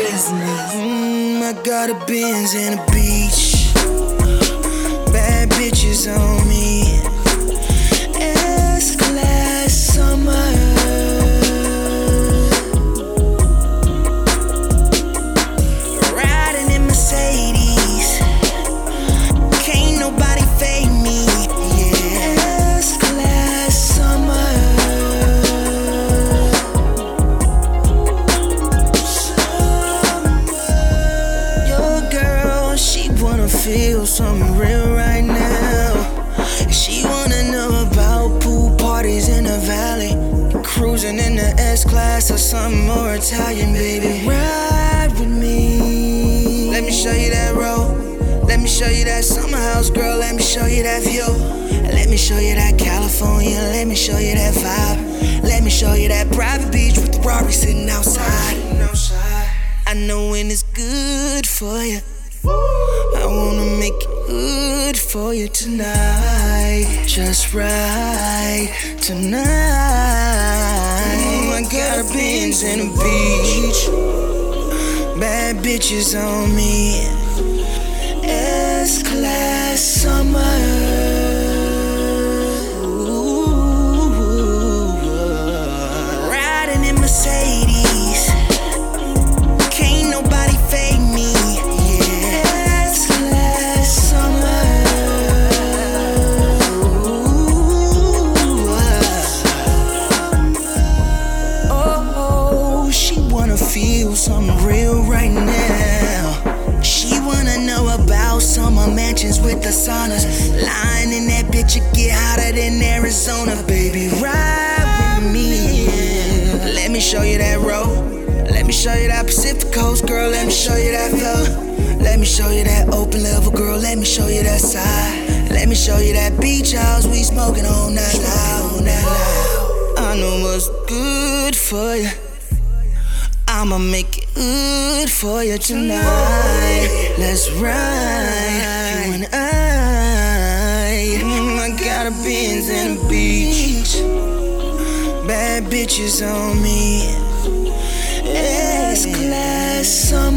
business. I got a Benz and a beach. Bad bitches on me. S-Class summer. Riding in Mercedes. Can't nobody fade me. Yeah. S-Class summer. Feel something real right now. She wanna know about pool parties in the valley, cruising in the S-Class or something more Italian, baby. Ride with me. Let me show you that road. Let me show you that summer house, girl. Let me show you that view. Let me show you that California. Let me show you that vibe. Let me show you that private beach with the Rari sitting outside. I know when it's good for you. I wanna make it good for you tonight. Just right tonight. I got a Benz and a beach. Bad bitches on me. S-Class summer. Riding in Mercedes. Can't nobody fade me. Feel something real right now. She wanna know about summer mansions with the saunas. Lying in that bitch, you get hotter than Arizona. Baby, ride with me. Let me show you that road. Let me show you that Pacific Coast, girl. Let me show you that flow. Let me show you that open level, girl. Let me show you that side. Let me show you that beach house. We smoking all night loud, I know what's good for you. I'ma make it good for you tonight. Let's ride, you and I got a Benz and a beach. Bad bitches on me. S-Class summer.